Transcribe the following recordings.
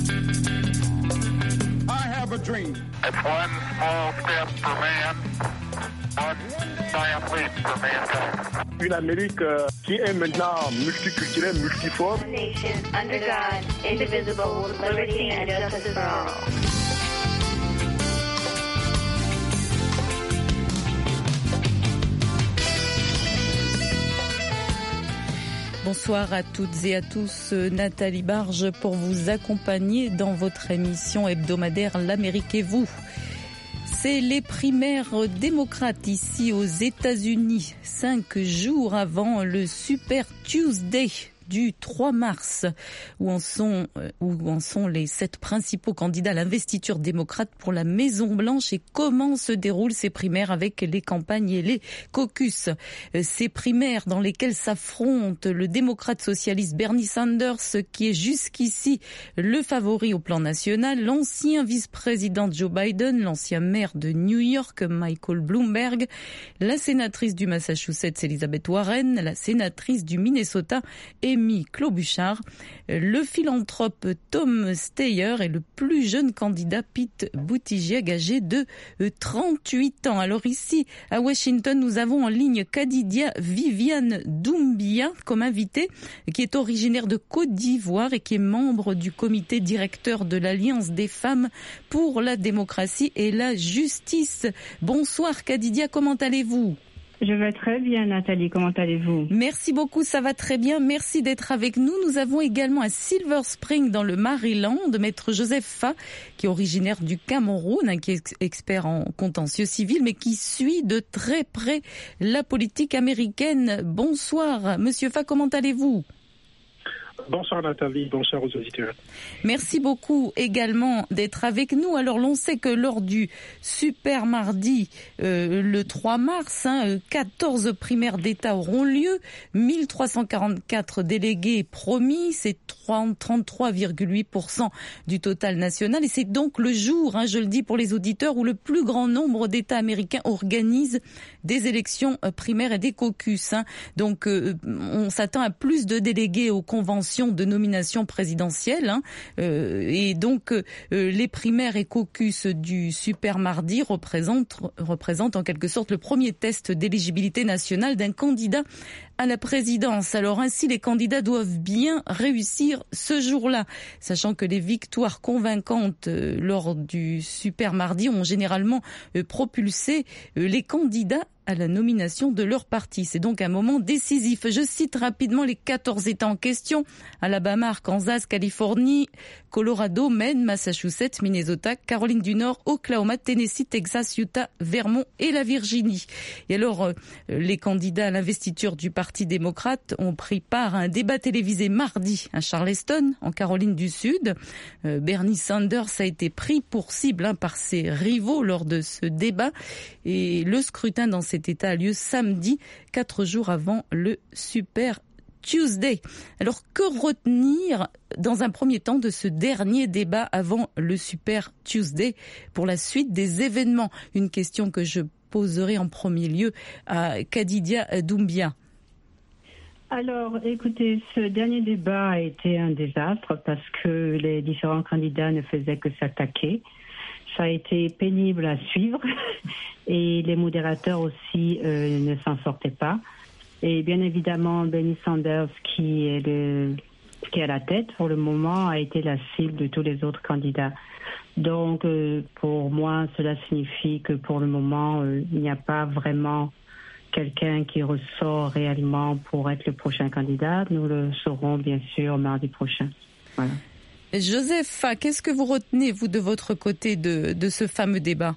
I have a dream. It's one small step for man, one giant leap for mankind. Une Amérique qui est maintenant multiculturelle, multiforme. Nation under God, indivisible, with liberty and justice for all. Bonsoir à toutes et à tous, Nathalie Barge pour vous accompagner dans votre émission hebdomadaire L'Amérique et vous. C'est les primaires démocrates ici aux États-Unis, 5 jours avant le Super Tuesday du 3 mars, où en sont les 7 principaux candidats à l'investiture démocrate pour la Maison-Blanche et comment se déroulent ces primaires avec les campagnes et les caucus. Ces primaires dans lesquelles s'affrontent le démocrate socialiste Bernie Sanders, qui est jusqu'ici le favori au plan national, l'ancien vice-président Joe Biden, l'ancien maire de New York Michael Bloomberg, la sénatrice du Massachusetts Elizabeth Warren, la sénatrice du Minnesota Amy Klobuchar, le philanthrope Tom Steyer et le plus jeune candidat Pete Buttigieg, âgé de 38 ans. Alors ici, à Washington, nous avons en ligne Khadija Viviane Doumbia comme invitée, qui est originaire de Côte d'Ivoire et qui est membre du comité directeur de l'Alliance des femmes pour la démocratie et la justice. Bonsoir Khadija, comment allez-vous ? Je vais très bien, Nathalie. Comment allez-vous? Merci beaucoup, ça va très bien. Merci d'être avec nous. Nous avons également à Silver Spring, dans le Maryland, Maître Joseph Fa, qui est originaire du Cameroun, qui est expert en contentieux civil, mais qui suit de très près la politique américaine. Bonsoir, Monsieur Fa, comment allez-vous? Bonsoir Nathalie, bonsoir aux auditeurs. Merci beaucoup également d'être avec nous. Alors l'on sait que lors du Super Mardi, le 3 mars, 14 primaires d'État auront lieu, 1344 délégués promis, c'est 33,8% du total national et c'est donc le jour, je le dis pour les auditeurs, où le plus grand nombre d'États américains organisent des élections primaires et des caucus. Donc on s'attend à plus de délégués aux conventions de nomination présidentielle et donc les primaires et caucus du Super Mardi représentent en quelque sorte le premier test d'éligibilité nationale d'un candidat à la présidence. Alors ainsi, les candidats doivent bien réussir ce jour-là, sachant que les victoires convaincantes lors du Super Mardi ont généralement propulsé les candidats à la nomination de leur parti. C'est donc un moment décisif. Je cite rapidement les 14 États en question: Alabama, Arkansas, Californie, Colorado, Maine, Massachusetts, Minnesota, Caroline du Nord, Oklahoma, Tennessee, Texas, Utah, Vermont et la Virginie. Et alors, les candidats à l'investiture du Parti démocrate ont pris part à un débat télévisé mardi à Charleston, en Caroline du Sud. Bernie Sanders a été pris pour cible par ses rivaux lors de ce débat et le scrutin dans cet État a lieu samedi, 4 jours avant le Super Tuesday. Alors, que retenir dans un premier temps de ce dernier débat avant le Super Tuesday pour la suite des événements? Une question que je poserai en premier lieu à Khadija Doumbia. Alors, écoutez, ce dernier débat a été un désastre parce que les différents candidats ne faisaient que s'attaquer. Ça a été pénible à suivre et les modérateurs aussi ne s'en sortaient pas. Et bien évidemment, Bernie Sanders, qui est à la tête pour le moment, a été la cible de tous les autres candidats. Donc, pour moi, cela signifie que pour le moment, il n'y a pas vraiment quelqu'un qui ressort réellement pour être le prochain candidat. Nous le saurons bien sûr mardi prochain. Voilà. Joseph, qu'est-ce que vous retenez, vous, de votre côté, de ce fameux débat?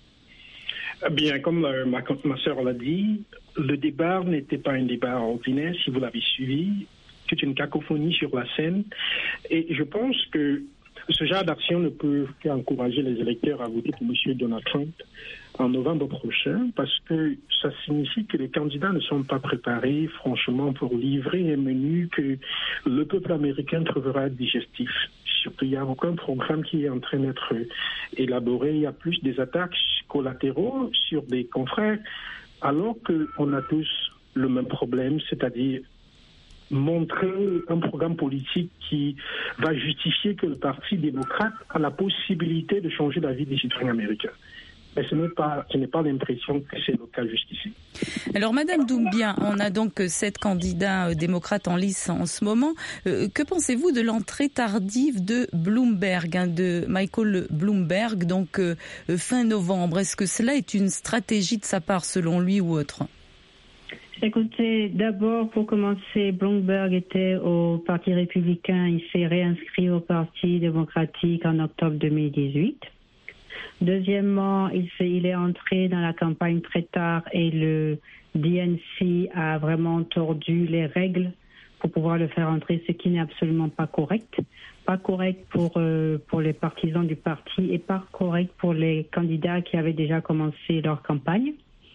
Bien, comme ma sœur l'a dit, le débat n'était pas un débat ordinaire, si vous l'avez suivi. Toute une cacophonie sur la scène. Et je pense que ce genre d'action ne peut qu'encourager les électeurs à voter pour M. Donald Trump en novembre prochain, parce que ça signifie que les candidats ne sont pas préparés, franchement, pour livrer un menu que le peuple américain trouvera digestif. Surtout, il n'y a aucun programme qui est en train d'être élaboré. Il y a plus des attaques collatéraux sur des confrères, alors qu'on a tous le même problème, c'est-à-dire montrer un programme politique qui va justifier que le Parti démocrate a la possibilité de changer la vie des citoyens américains. Mais ce n'est pas l'impression que c'est le cas jusqu'ici. Alors, Madame Doumbia, on a donc 7 candidats démocrates en lice en ce moment. Que pensez-vous de l'entrée tardive de Bloomberg, de Michael Bloomberg, donc fin novembre? Est-ce que cela est une stratégie de sa part, selon lui, ou autre? Écoutez, d'abord, pour commencer, Bloomberg était au Parti républicain. Il s'est réinscrit au Parti démocratique en octobre 2018. Deuxièmement, il est entré dans la campagne très tard et le DNC a vraiment tordu les règles pour pouvoir le faire entrer, ce qui n'est absolument pas correct. Pas correct pour les partisans du parti et pas correct pour les candidats qui avaient déjà commencé leur campagne.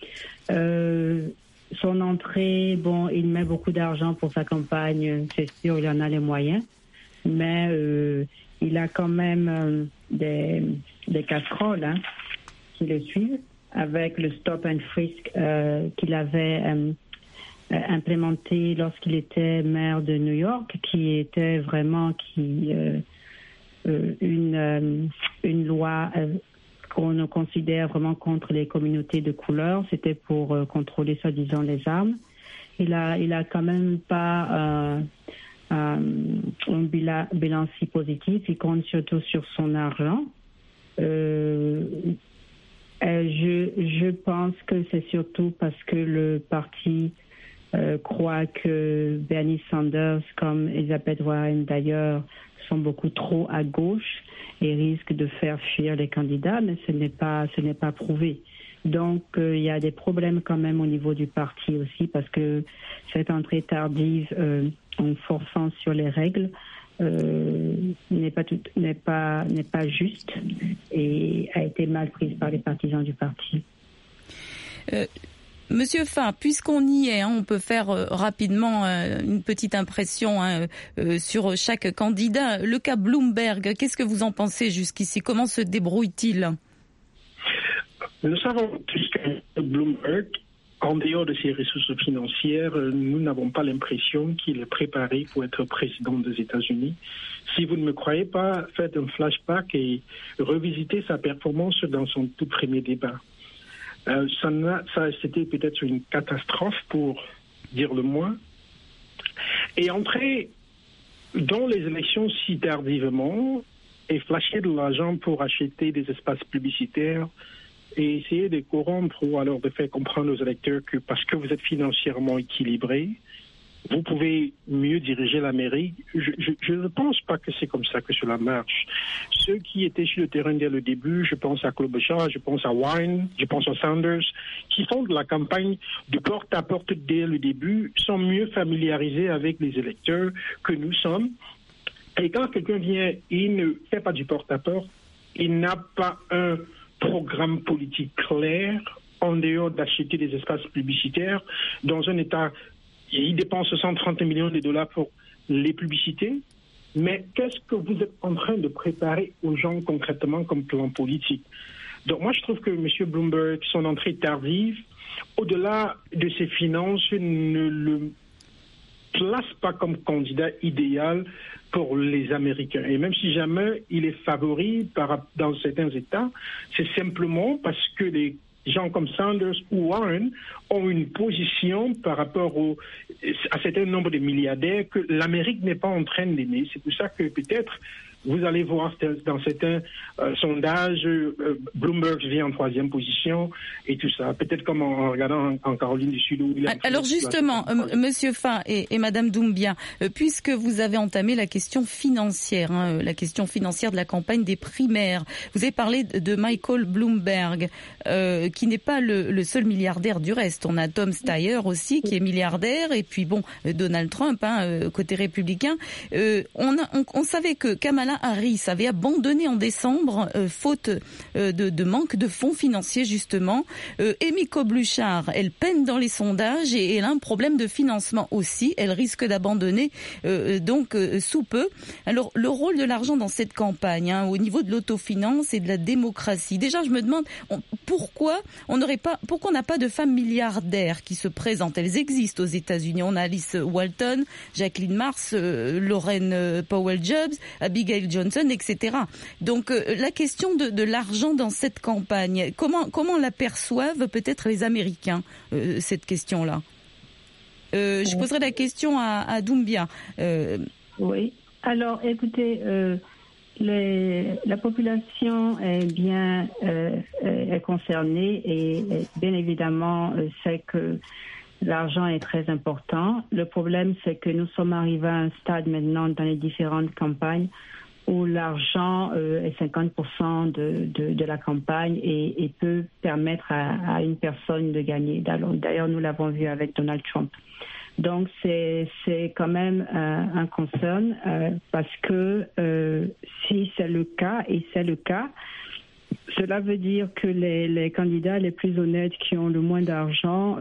Son entrée, bon, il met beaucoup d'argent pour sa campagne, c'est sûr, il en a les moyens, mais il a quand même des casseroles qui le suivent, avec le stop and frisk qu'il avait implémenté lorsqu'il était maire de New York, qui était vraiment une loi qu'on considère vraiment contre les communautés de couleur. C'était pour contrôler soi-disant les armes. Il a quand même pas un bilan si positif. Il compte surtout sur son argent. Je pense que c'est surtout parce que le parti croit que Bernie Sanders, comme Elizabeth Warren d'ailleurs, sont beaucoup trop à gauche et risquent de faire fuir les candidats, mais ce n'est pas prouvé. Donc, il y a des problèmes quand même au niveau du parti aussi, parce que cette entrée tardive, en forçant sur les règles, n'est pas juste et a été mal prise par les partisans du parti. Monsieur Fa, puisqu'on y est, on peut faire rapidement une petite impression sur chaque candidat. Le cas Bloomberg, qu'est-ce que vous en pensez jusqu'ici? Comment se débrouille-t-il? Nous savons tous que Bloomberg, en dehors de ses ressources financières, nous n'avons pas l'impression qu'il est préparé pour être président des États-Unis. Si vous ne me croyez pas, faites un flashback et revisitez sa performance dans son tout premier débat. C'était peut-être une catastrophe, pour dire le moins. Et entrer dans les élections si tardivement et flasher de l'argent pour acheter des espaces publicitaires et essayer de corrompre ou alors de faire comprendre aux électeurs que parce que vous êtes financièrement équilibré, vous pouvez mieux diriger l'Amérique. Je ne pense pas que c'est comme ça que cela marche. Ceux qui étaient sur le terrain dès le début, je pense à Klobuchar, je pense à Warren, je pense à Sanders, qui font de la campagne de porte à porte dès le début, sont mieux familiarisés avec les électeurs que nous sommes. Et quand quelqu'un vient, il ne fait pas du porte à porte, il n'a pas un programme politique clair en dehors d'acheter des espaces publicitaires dans un État. Il dépense 130 millions de dollars pour les publicités, mais qu'est-ce que vous êtes en train de préparer aux gens concrètement comme plan politique? Donc moi je trouve que M. Bloomberg, son entrée tardive, au-delà de ses finances, ne le place pas comme candidat idéal pour les Américains. Et même si jamais il est favori dans certains États, c'est simplement parce que les gens comme Sanders ou Warren ont une position par rapport à certain nombre de milliardaires que l'Amérique n'est pas en train d'aimer. C'est pour ça que peut-être vous allez voir dans certains sondages, Bloomberg vient en 3e position et tout ça. Peut-être comme en regardant en Caroline du Sud. Où il a alors justement, Monsieur Fa et Madame Doumbia, puisque vous avez entamé la question financière, la question financière de la campagne des primaires, vous avez parlé de Michael Bloomberg, qui n'est pas le seul milliardaire du reste. On a Tom Steyer aussi, qui est milliardaire, et puis bon, Donald Trump, côté républicain. On savait que Kamala Kamala Harris avait abandonné en décembre, faute de manque de fonds financiers justement. Amy Klobuchar, elle peine dans les sondages et elle a un problème de financement aussi. Elle risque d'abandonner sous peu. Alors le rôle de l'argent dans cette campagne, au niveau de l'autofinance et de la démocratie. Déjà, je me demande pourquoi on n'a pas de femmes milliardaires qui se présentent. Elles existent aux États-Unis. On a Alice Walton, Jacqueline Mars, Lorraine Powell-Jobs, Abigail Johnson, etc. Donc la question de l'argent dans cette campagne, comment la perçoivent peut-être les Américains, cette question-là? Je poserai la question à Doumbia. Oui. Alors, écoutez, la population est bien est concernée et bien évidemment sait que l'argent est très important. Le problème, c'est que nous sommes arrivés à un stade maintenant dans les différentes campagnes où l'argent est 50% de la campagne et peut permettre à une personne de gagner. D'ailleurs, nous l'avons vu avec Donald Trump. Donc, c'est quand même un concern parce que si c'est le cas, et c'est le cas, cela veut dire que les candidats les plus honnêtes qui ont le moins d'argent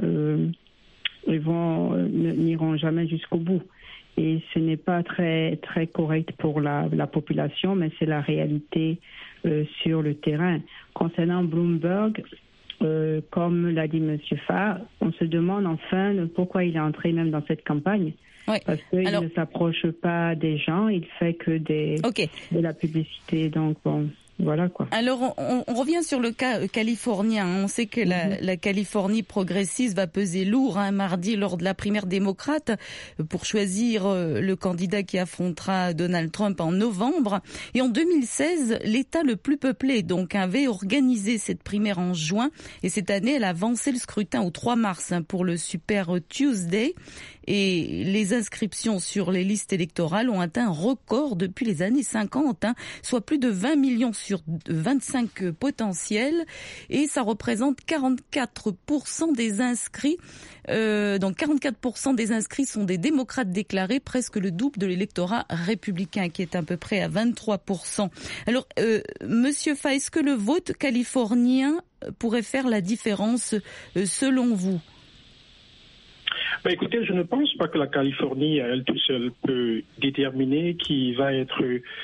n'iront jamais jusqu'au bout. Et ce n'est pas très, très correct pour la population, mais c'est la réalité sur le terrain. Concernant Bloomberg, comme l'a dit M. Farr, on se demande enfin pourquoi il est entré même dans cette campagne. Oui. Parce qu'il ne s'approche pas des gens, il fait que de la publicité. Donc, bon, voilà quoi. Alors, on revient sur le cas californien. On sait que la Californie progressiste va peser lourd mardi lors de la primaire démocrate pour choisir le candidat qui affrontera Donald Trump en novembre. Et en 2016, l'État le plus peuplé donc avait organisé cette primaire en juin. Et cette année, elle a avancé le scrutin au 3 mars pour le Super Tuesday. Et les inscriptions sur les listes électorales ont atteint un record depuis les années 50, soit plus de 20 millions sur 25 potentiels, et ça représente 44% des inscrits. Donc 44% des inscrits sont des démocrates déclarés, presque le double de l'électorat républicain qui est à peu près à 23%. Alors, Monsieur Fa, est-ce que le vote californien pourrait faire la différence selon vous? Écoutez, je ne pense pas que la Californie, à elle toute seule, peut déterminer qui va être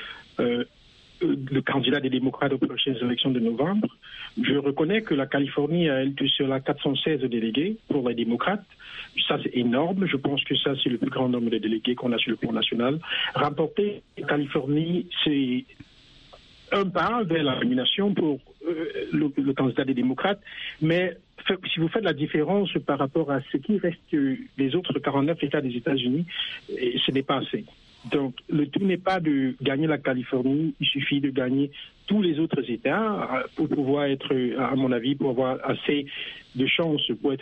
le candidat des démocrates aux prochaines élections de novembre. Je reconnais que la Californie, à elle toute seule, a 416 délégués pour les démocrates. Ça, c'est énorme. Je pense que ça, c'est le plus grand nombre de délégués qu'on a sur le plan national. Remporter la Californie, c'est un pas vers la nomination pour le candidat des démocrates, mais si vous faites la différence par rapport à ce qui reste les autres 49 États des États-Unis, ce n'est pas assez. Donc, le tout n'est pas de gagner la Californie, il suffit de gagner tous les autres États pour pouvoir être, à mon avis, pour avoir assez de chances pour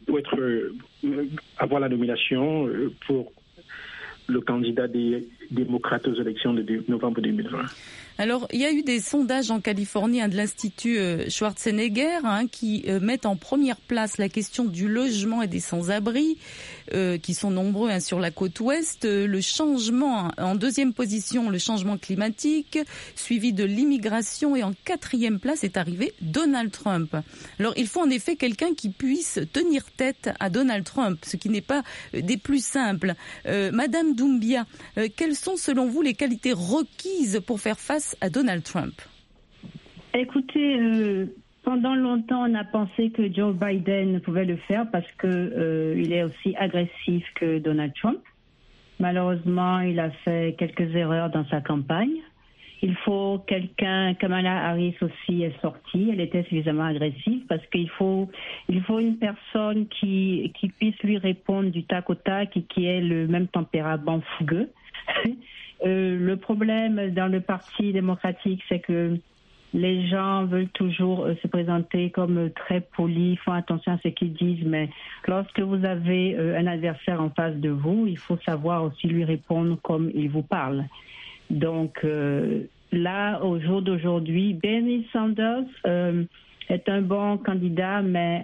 avoir la nomination pour le candidat des démocrates aux élections de novembre 2020. Alors, il y a eu des sondages en Californie de l'Institut Schwarzenegger qui mettent en première place la question du logement et des sans-abri, qui sont nombreux sur la côte ouest. Le changement, en deuxième position, le changement climatique, suivi de l'immigration, et en quatrième place est arrivé Donald Trump. Alors, il faut en effet quelqu'un qui puisse tenir tête à Donald Trump, ce qui n'est pas des plus simples. Madame Doumbia, quelles sont selon vous les qualités requises pour faire face à Donald Trump? Écoutez, pendant longtemps, on a pensé que Joe Biden pouvait le faire parce que il est aussi agressif que Donald Trump. Malheureusement, il a fait quelques erreurs dans sa campagne. Il faut Kamala Harris aussi est sortie, elle était suffisamment agressive parce qu'il faut une personne qui puisse lui répondre du tac au tac et qui ait le même tempérament fougueux. Le problème dans le Parti démocratique, c'est que les gens veulent toujours se présenter comme très polis, font attention à ce qu'ils disent, mais lorsque vous avez un adversaire en face de vous, il faut savoir aussi lui répondre comme il vous parle. Donc là, au jour d'aujourd'hui, Bernie Sanders est un bon candidat, mais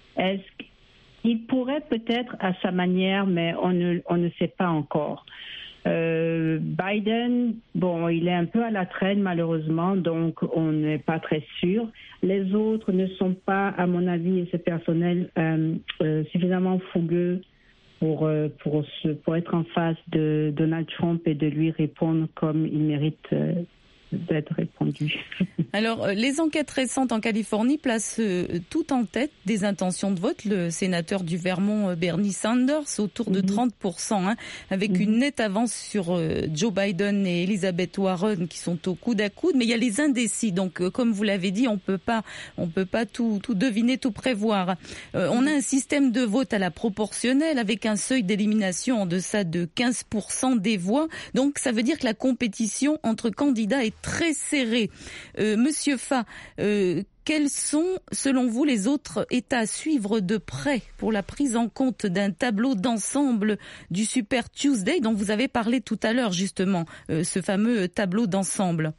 il pourrait peut-être à sa manière, mais on ne sait pas encore. Biden, bon, il est un peu à la traîne malheureusement, donc on n'est pas très sûr. Les autres ne sont pas, à mon avis, et c'est personnel, suffisamment fougueux pour être en face de Donald Trump et de lui répondre comme il mérite d'être répondu. Alors, les enquêtes récentes en Californie placent tout en tête des intentions de vote le sénateur du Vermont Bernie Sanders autour de 30%, avec une nette avance sur Joe Biden et Elizabeth Warren qui sont au coude à coude. Mais il y a les indécis, donc comme vous l'avez dit, on peut pas tout deviner, tout prévoir. On a un système de vote à la proportionnelle avec un seuil d'élimination en deçà de 15% des voix. Donc ça veut dire que la compétition entre candidats est très serré. Monsieur Fa, quels sont, selon vous, les autres États à suivre de près pour la prise en compte d'un tableau d'ensemble du Super Tuesday dont vous avez parlé tout à l'heure, justement, ce fameux tableau d'ensemble?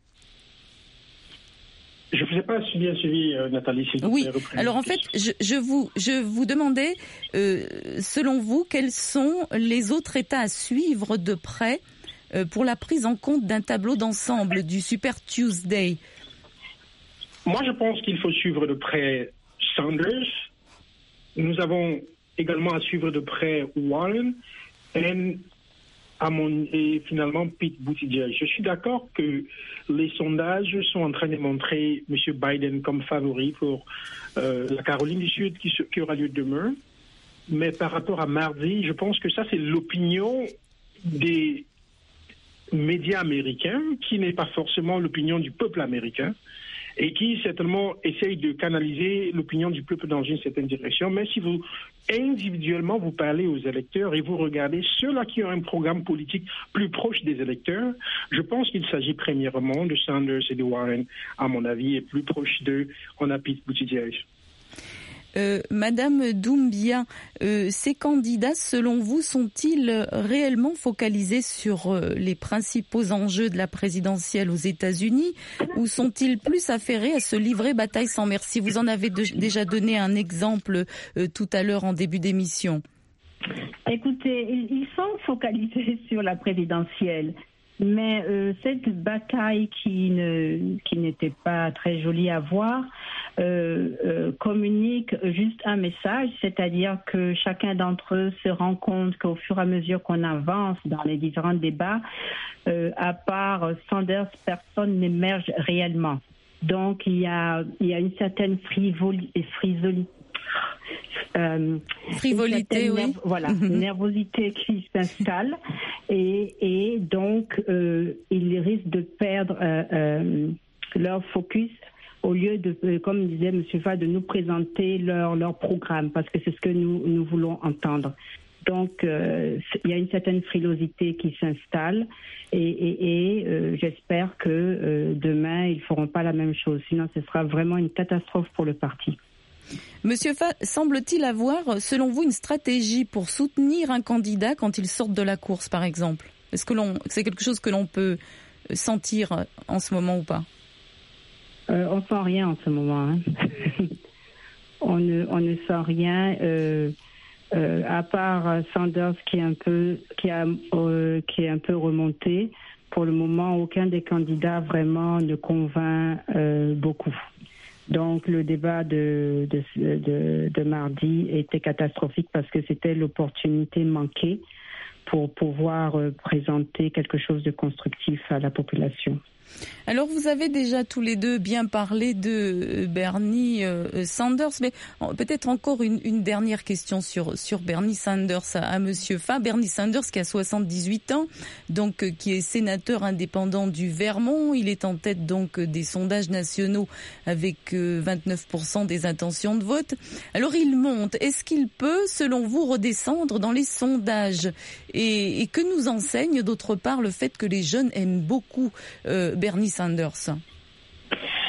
Je ne vous ai pas bien suivi, Nathalie. Oui, alors en fait, je vous demandais, selon vous, quels sont les autres États à suivre de près pour la prise en compte d'un tableau d'ensemble du Super Tuesday? Moi, je pense qu'il faut suivre de près Sanders. Nous avons également à suivre de près Warren et finalement Pete Buttigieg. Je suis d'accord que les sondages sont en train de montrer M. Biden comme favori pour la Caroline du Sud qui aura lieu demain. Mais par rapport à mardi, je pense que ça, c'est l'opinion des médias américains, qui n'est pas forcément l'opinion du peuple américain, et qui certainement essaye de canaliser l'opinion du peuple dans une certaine direction. Mais si vous, individuellement, vous parlez aux électeurs et vous regardez ceux-là qui ont un programme politique plus proche des électeurs, je pense qu'il s'agit premièrement de Sanders et de Warren, à mon avis, et plus proche d'eux, on a Pete Buttigieg. Madame Doumbia, ces candidats, selon vous, sont-ils réellement focalisés sur les principaux enjeux de la présidentielle aux États-Unis ou sont-ils plus affairés à se livrer bataille sans merci? Vous en avez déjà donné un exemple tout à l'heure en début d'émission. Écoutez, ils sont focalisés sur la présidentielle. Mais cette bataille qui n'était pas très jolie à voir communique juste un message, c'est-à-dire que chacun d'entre eux se rend compte qu'au fur et à mesure qu'on avance dans les différents débats, à part Sanders, personne n'émerge réellement. Donc il y a une certaine frivolité, oui. Nervosité qui s'installe et donc ils risquent de perdre leur focus au lieu de, comme disait M. Fa, de nous présenter leur programme, parce que c'est ce que nous voulons entendre. Donc il y a une certaine frilosité qui s'installe et j'espère que demain ils feront pas la même chose, sinon ce sera vraiment une catastrophe pour le parti. Monsieur Fa, semble-t-il avoir, selon vous, une stratégie pour soutenir un candidat quand il sort de la course, par exemple? Est-ce que c'est quelque chose que l'on peut sentir en ce moment ou pas? On sent rien en ce moment. Hein. on ne sent rien, à part Sanders qui est un peu remonté. Pour le moment, aucun des candidats vraiment ne convainc beaucoup. Donc le débat de mardi était catastrophique parce que c'était l'opportunité manquée pour pouvoir présenter quelque chose de constructif à la population. Alors vous avez déjà tous les deux bien parlé de Bernie Sanders, mais peut-être encore une dernière question sur Bernie Sanders à Monsieur Fa. Bernie Sanders qui a 78 ans, donc qui est sénateur indépendant du Vermont. Il est en tête donc des sondages nationaux avec 29% des intentions de vote. Alors il monte. Est-ce qu'il peut, selon vous, redescendre dans les sondages et que nous enseigne d'autre part le fait que les jeunes aiment beaucoup Bernie Sanders?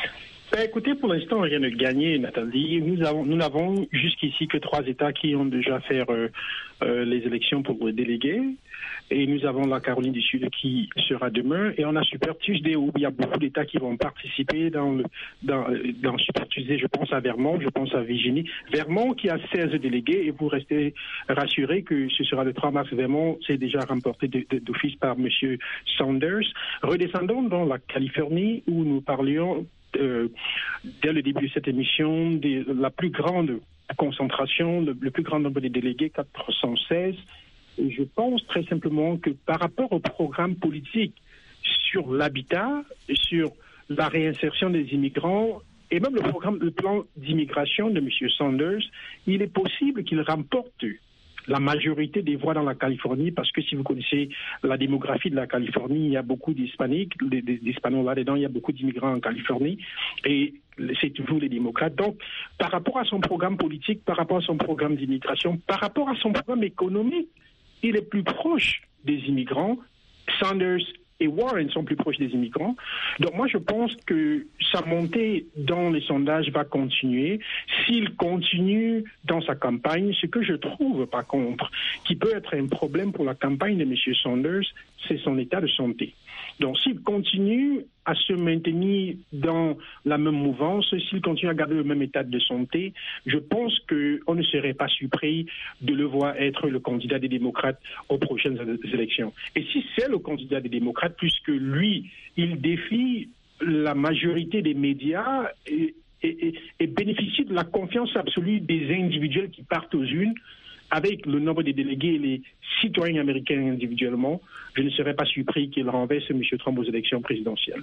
Écoutez, pour l'instant, rien n'est gagné, Nathalie. Nous n'avons jusqu'ici que 3 États qui ont déjà fait les élections pour les délégués. Et nous avons la Caroline du Sud qui sera demain. Et on a Super Tuesday où il y a beaucoup d'États qui vont participer dans Super Tuesday. Je pense à Vermont, je pense à Virginie. Vermont qui a 16 délégués. Et vous restez rassurés que ce sera le 3 mars. Vermont, c'est déjà remporté d'office par M. Sanders. Redescendons dans la Californie où nous parlions dès le début de cette émission de la plus grande concentration, le plus grand nombre de délégués, 416. Et je pense très simplement que par rapport au programme politique sur l'habitat, sur la réinsertion des immigrants et même le plan d'immigration de M. Sanders, il est possible qu'il remporte la majorité des voix dans la Californie, parce que si vous connaissez la démographie de la Californie, il y a beaucoup d'hispaniques, d'hispanos là-dedans, il y a beaucoup d'immigrants en Californie, et c'est toujours les démocrates. Donc, par rapport à son programme politique, par rapport à son programme d'immigration, par rapport à son programme économique, il est plus proche des immigrants. Sanders et Warren sont plus proches des immigrants. Donc moi, je pense que sa montée dans les sondages va continuer. S'il continue dans sa campagne, ce que je trouve, par contre, qui peut être un problème pour la campagne de M. Sanders, c'est son état de santé. Donc s'il continue à se maintenir dans la même mouvance, s'il continue à garder le même état de santé, je pense qu'on ne serait pas surpris de le voir être le candidat des démocrates aux prochaines élections. Et si c'est le candidat des démocrates, puisque lui, il défie la majorité des médias et bénéficie de la confiance absolue des individuels qui partent aux urnes, avec le nombre de délégués et les citoyens américains individuellement, je ne serais pas surpris qu'il renverse M. Trump aux élections présidentielles.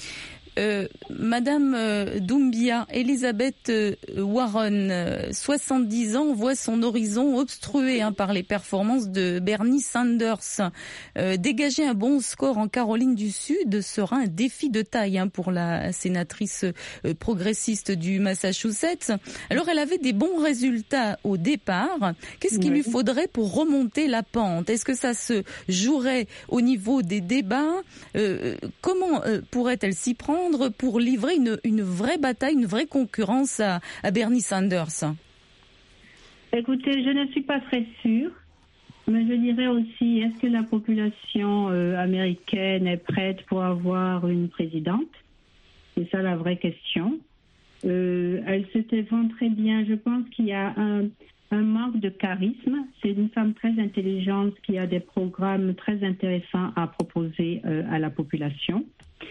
Madame Doumbia, Elizabeth Warren, 70 ans, voit son horizon obstrué par les performances de Bernie Sanders. Dégager un bon score en Caroline du Sud sera un défi de taille pour la sénatrice progressiste du Massachusetts. Alors, elle avait des bons résultats au départ. Qu'est-ce qu'il lui faudrait pour remonter la pente? Est-ce que ça se jouerait au niveau des débats? Comment pourrait-elle s'y prendre pour livrer une vraie bataille, une vraie concurrence à Bernie Sanders? Écoutez, je ne suis pas très sûre, mais je dirais aussi, est-ce que la population américaine est prête pour avoir une présidente? C'est ça la vraie question. Elle se défend très bien. Je pense qu'il y a un manque de charisme. C'est une femme très intelligente qui a des programmes très intéressants à proposer à la population.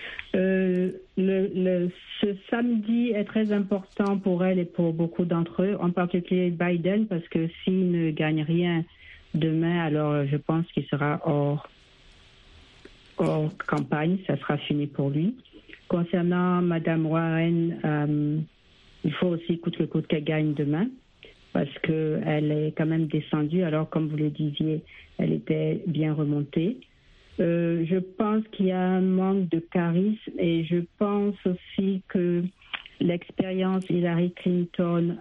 Ce samedi est très important pour elle et pour beaucoup d'entre eux, en particulier Biden, parce que s'il ne gagne rien demain, alors je pense qu'il sera hors campagne, ça sera fini pour lui. Concernant Mme Warren, il faut aussi coûte que coûte qu'elle gagne demain, parce qu'elle est quand même descendue, alors comme vous le disiez, elle était bien remontée. Je pense qu'il y a un manque de charisme et je pense aussi que l'expérience Hillary Clinton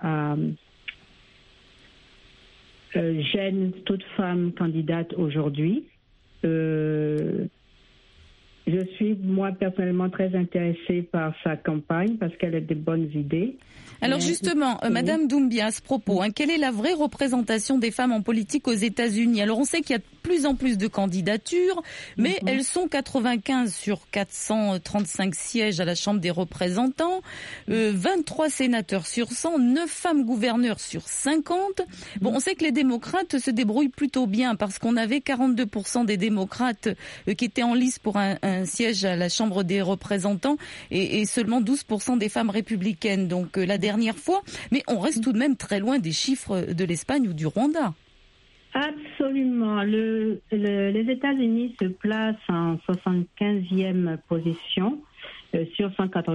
gêne toute femme candidate aujourd'hui. Je suis, moi, personnellement, très intéressée par sa campagne parce qu'elle a de bonnes idées. Alors justement, Madame Doumbia, à ce propos, quelle est la vraie représentation des femmes en politique aux États-Unis? Alors on sait qu'il y a de plus en plus de candidatures, mais elles sont 95 sur 435 sièges à la Chambre des représentants, 23 sénateurs sur 100, 9 femmes gouverneurs sur 50. Bon, on sait que les démocrates se débrouillent plutôt bien parce qu'on avait 42% des démocrates qui étaient en lice pour un siège à la Chambre des représentants et seulement 12% des femmes républicaines. Donc la dernière fois, mais on reste tout de même très loin des chiffres de l'Espagne ou du Rwanda. Absolument. Les États-Unis se placent en 75e position sur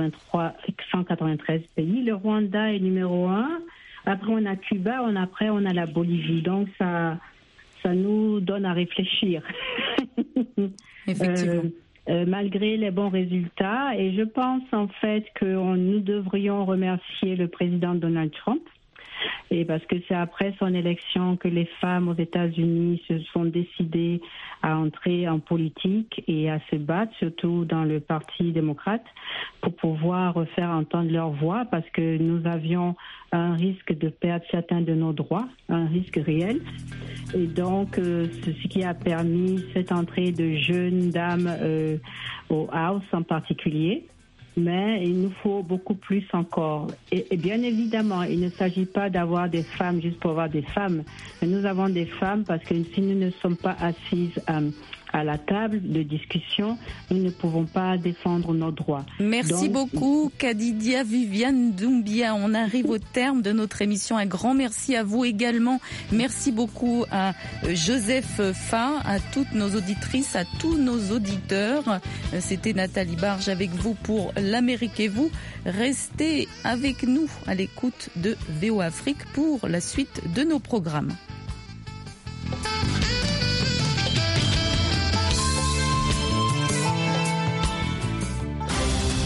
193 pays. Le Rwanda est numéro 1. Après, on a Cuba. Après, on a la Bolivie. Donc, ça nous donne à réfléchir. Effectivement. Malgré les bons résultats. Et je pense en fait que nous devrions remercier le président Donald Trump Et parce que c'est après son élection que les femmes aux États-Unis se sont décidées à entrer en politique et à se battre, surtout dans le Parti démocrate, pour pouvoir faire entendre leur voix, parce que nous avions un risque de perdre certains de nos droits, un risque réel. Et donc, ce qui a permis cette entrée de jeunes dames au House en particulier. Mais il nous faut beaucoup plus encore. Et bien évidemment, il ne s'agit pas d'avoir des femmes juste pour avoir des femmes. Mais nous avons des femmes parce que si nous ne sommes pas assises à la table de discussion, nous ne pouvons pas défendre nos droits. Merci beaucoup, Kadidia Viviane Doumbia. On arrive au terme de notre émission. Un grand merci à vous également. Merci beaucoup à Joseph Fa, à toutes nos auditrices, à tous nos auditeurs. C'était Nathalie Barge avec vous pour l'Amérique et vous. Restez avec nous à l'écoute de VO Afrique pour la suite de nos programmes.